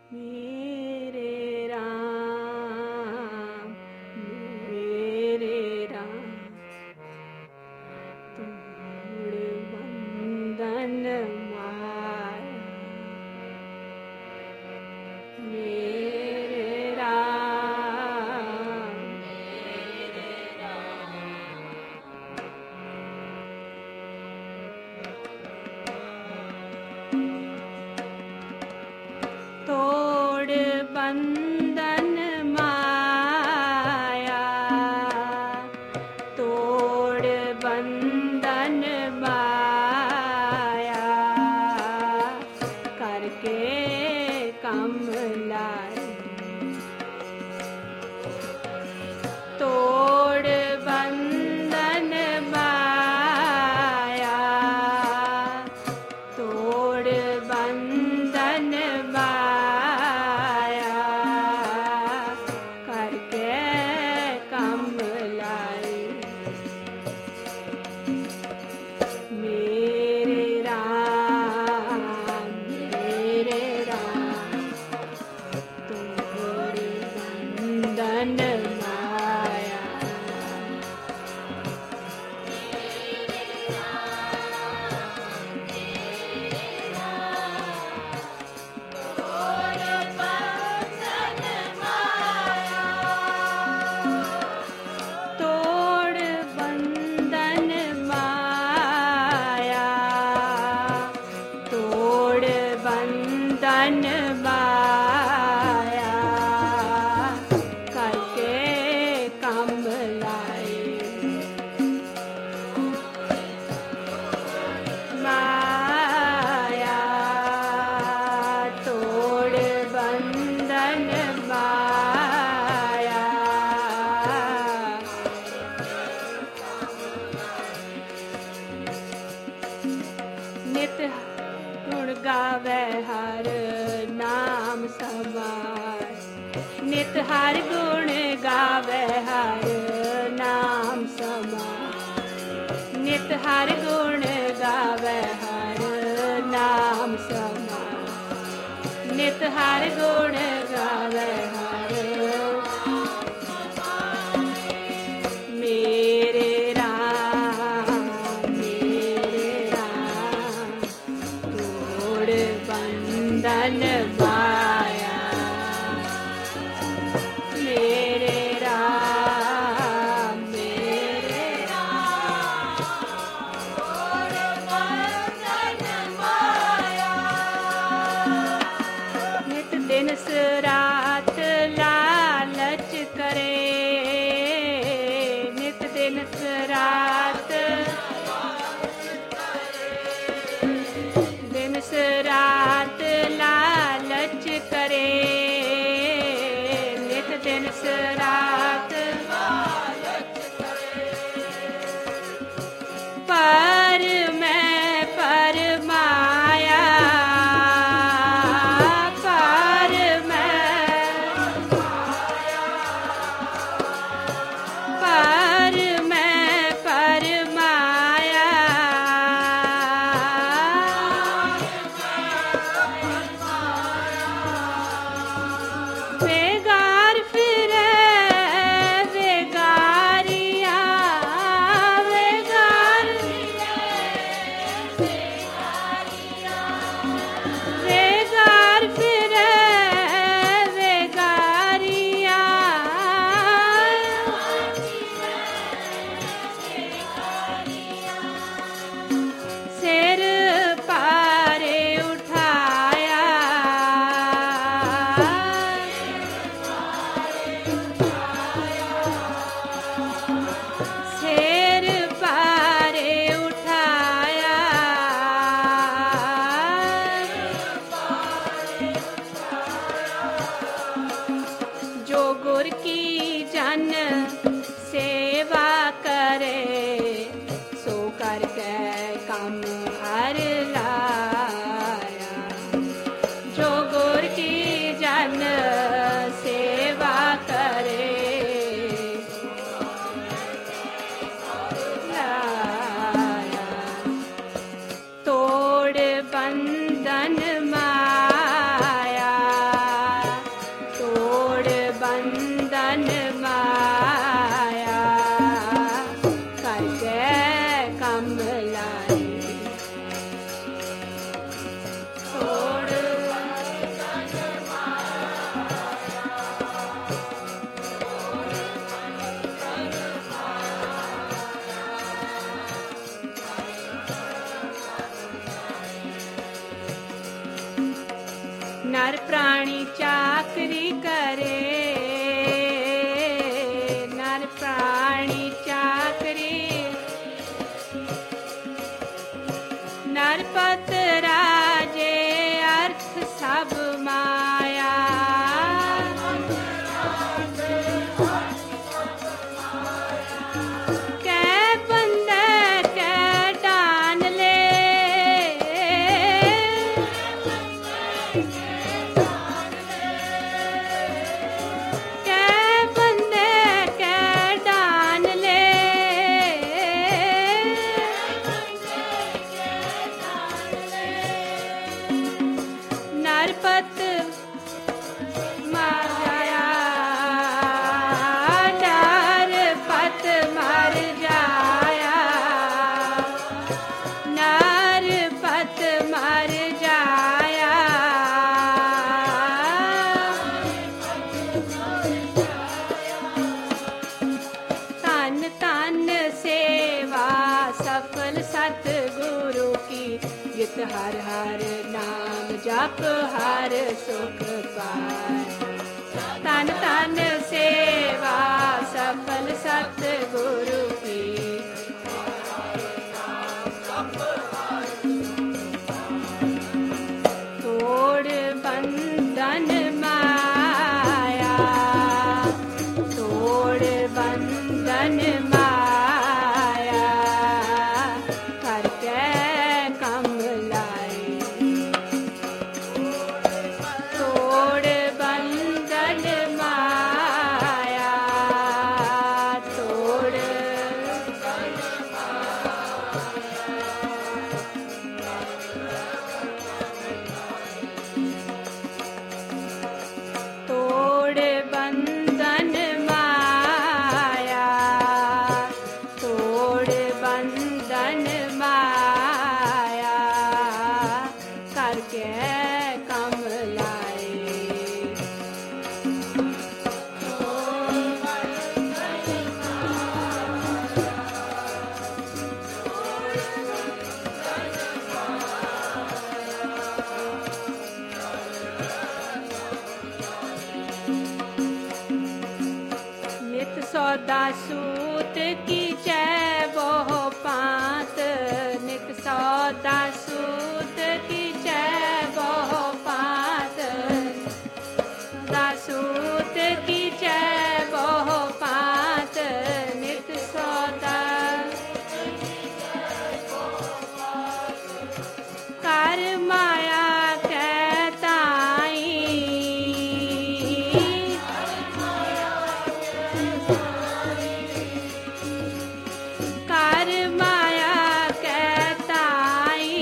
मेरे राम मेरे राम तोड़ बंधन माया मेरे राम तोड़ बंधन माया तोड़ बंधन माया करके कमलाए तोड़ बंधन माया तोड़ बंधन माया करके कमलाए मेरे राम तोड़ बंधन माया तोड़ बंधन माया तोड़ बंधन माया करके कमलाए माया तोड़ बंधन माया नित गुण गावे हर नाम समाय नित हर गुण गावे हर नाम समाय नित हर गुण गावे हर नाम समाय नित हर गुण गावे हर मेरे राम तोड़ बंधन माया मेरे राम तोड़ बंधन माया नित दिन सरा चाकरी करे, नर प्राणी चाकरी, नरपत राजे अर्थ सब माया, कै बंदे कै डान ले, कै बंदे कै डान ले, नरपत मर जाया, नरपत मर जाया, नरपत मर जाया, तन तन सेवा सफल सतगुरु की, गित हर हर नाम जप हर सुख पाए, तन तन सेवा सफल सतगुरु की, तोड़ बंधन माया, तोड़ बंधन माया, करके कम लाए, तोड़ बंधन माया, तोड़ तोड़ बंधन माया, तोड़ बंधन माया, करके कम लाए, नित सौदा सूत की जय बहु पात, नित सौदा सूत की जय बहु पात, दासूत की जय बहु पात, नित सौदा कर माया कै ताई, कर माया कै ताई,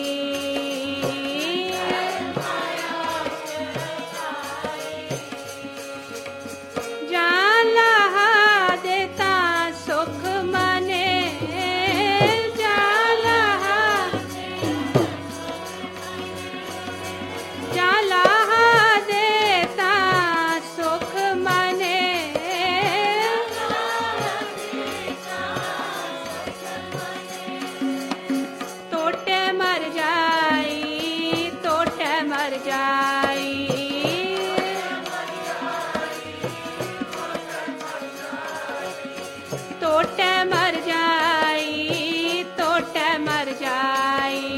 जान लहा देता सुख मने, जान लहा, जान लहा देता सुख मने, तोटे मर जाई, तोटे मर जाई, तोटे मर जाई, तोटे मर जाई,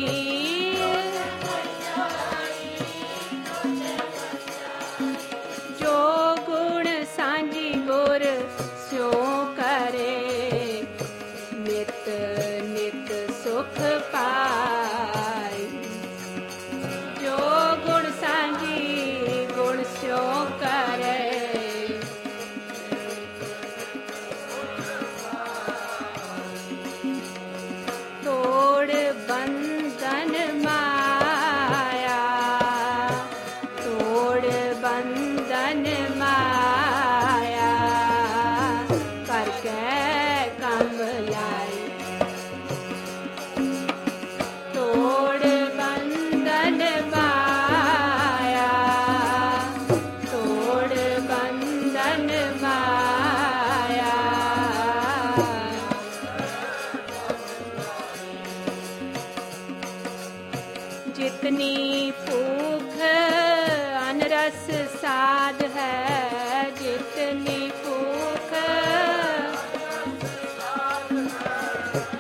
जो गुण सांझी गुर स्यो करे, नित नित सुख पाई, जो गुण सांझी गुण स्यो करे,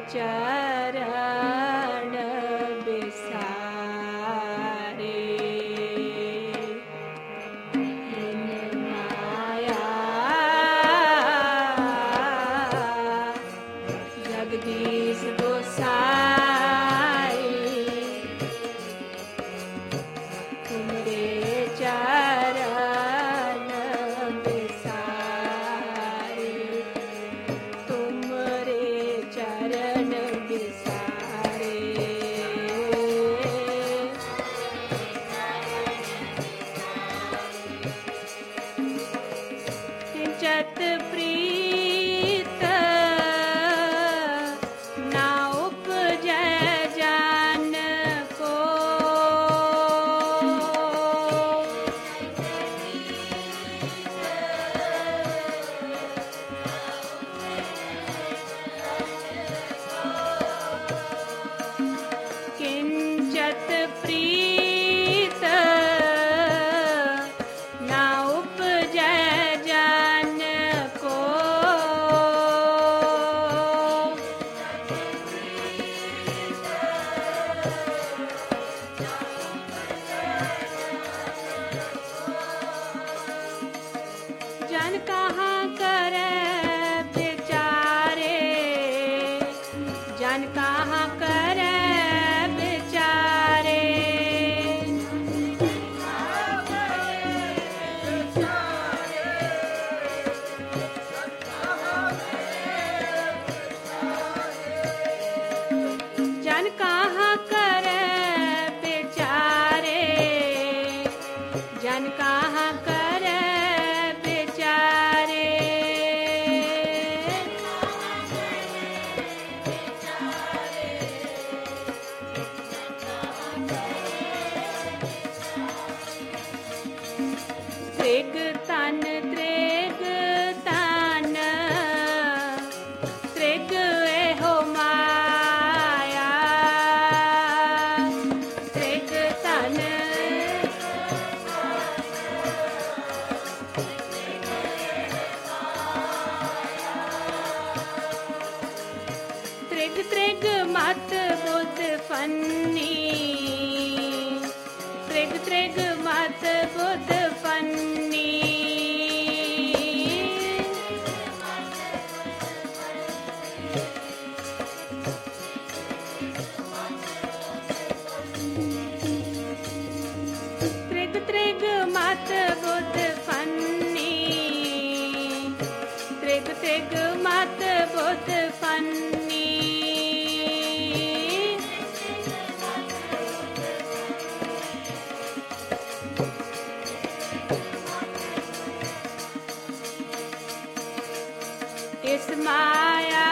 चरण बिसारे। इन माया जगदीश गोसाई तुमरे चरण बिसारे। तुमरे चरण बिसारे। किंचत प्रीत ना उपजै जान को। किंचत प्रीत ना उपजै जान को। जन कहाँ करे बेचारे। जन कहाँ करे बेचारे। जन कहाँ करे बेचारे। जन कहाँ करे बेचारे। त्रिग तन त्रिग तन त्रिग एहो माया। त्रिग तन त्रिग त्रिग मत बुद्ध फन्नी। त्रिग त्रिग मत बुद्ध फन्नी। त्रिग त्रिग मत बुद्ध फन्नी। त्रिग त्रिग मत बुद्ध फन्नी। इस माया